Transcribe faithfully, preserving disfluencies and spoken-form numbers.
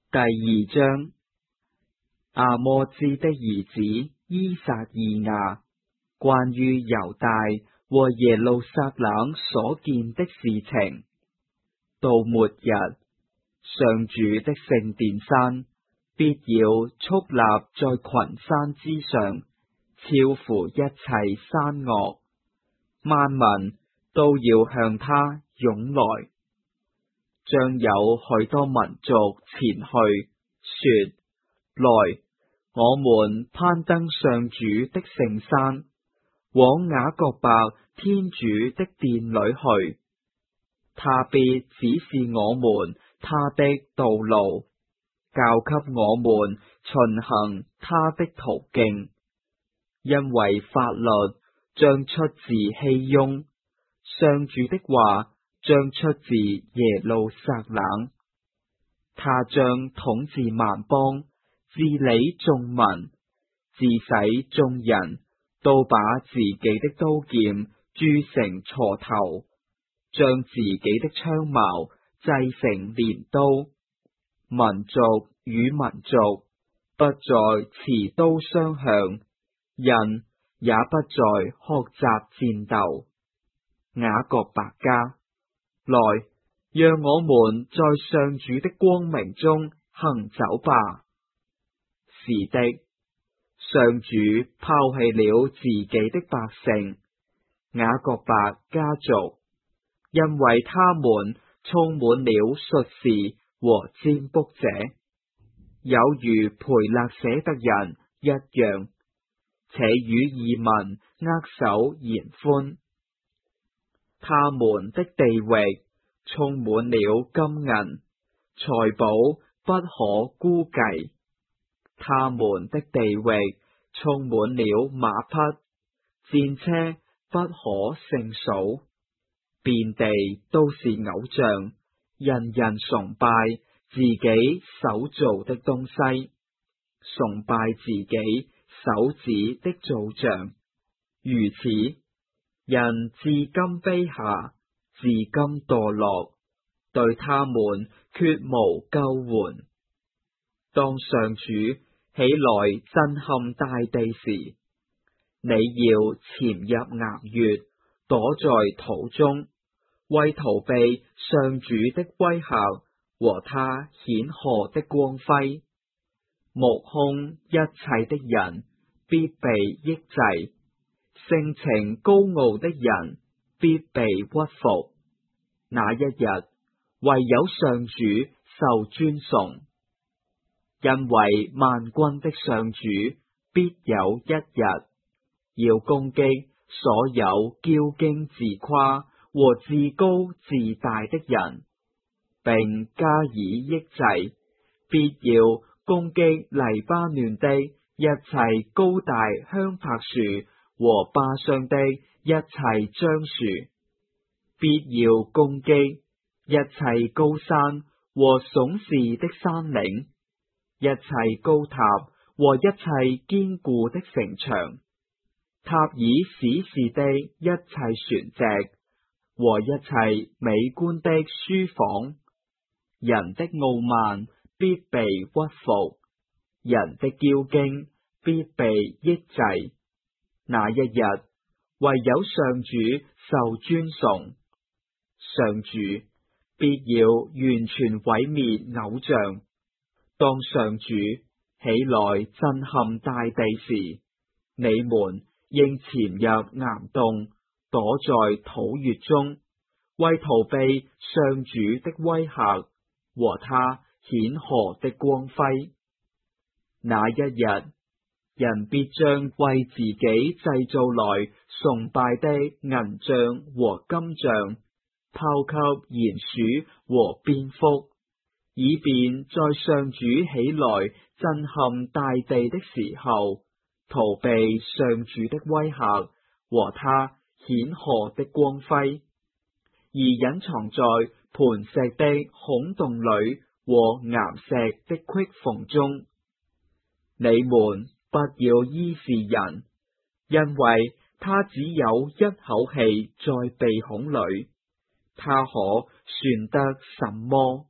第二章，阿摩茲的兒子依撒意亞關於猶大和耶路撒冷所見的事情。到末日，上主的聖殿山必要矗立在群山之上，超乎一切山岳，萬民都要向他湧來。將有許多民族前去，說：來，我們攀登上主的聖山，往雅各伯天主的殿裏去。他必指示我們他的道路，教給我們循行他的途徑。因為法律將出自熙雍，上主的話將出自耶路撒冷。他將統治萬邦，治理眾民，致使眾人都把自己的刀劍鑄成鋤頭，將自己的槍矛製成鐮刀。民族與民族不再持刀相向，人也不再學習戰鬥。雅各伯家，來，讓我們在上主的光明中行走吧。是的，上主拋棄了自己的百姓，雅各伯家族，因為他們充滿了術士和占卜者，有如培勒舍特人一樣，且與異民握手言歡。他們的地域充滿了金銀財寶，不可估計。他們的地域充滿了馬匹戰車，不可勝數。遍地都是偶像，人人崇拜自己手造的東西，崇拜自己手指的造像。如此，人至今卑下，至今墮落，對他們決無救援。當上主起來震撼大地時，你要潛入岩穴，躲在土中，為逃避上主的威嚇和他顯赫的光輝。目空一切的人必被抑制，性情高傲的人必被屈服。那一日，唯有上主受尊崇，因為萬軍的上主必有一日要攻擊所有驕矜自誇和自高自大的人，並加以抑制，必要攻擊黎巴嫩的一切高大香柏樹和巴商的一切樟樹，必要攻擊一切高山和聳峙的山嶺，一切高塔和一切堅固的城牆，塔爾史士的一切船隻和一切美觀的書房。人的傲慢必被屈服，人的驕矜必被抑制。那一日，唯有上主受尊崇，上主必要完全毀滅偶像。當上主起來震撼大地時，你們應潛入岩洞，躲在土穴中，為逃避上主的威嚇和他顯赫的光輝。那一日，人必將為自己製造來崇拜的銀像和金像拋給鼴鼠和蝙蝠，以便在上主起來震撼大地的時候，逃避上主的威嚇和他顯赫的光輝，而隱藏在磐石的孔洞裏和岩石的隙縫中。你們不要依是人，因為他只有一口氣在鼻孔裏，他可算得什麼？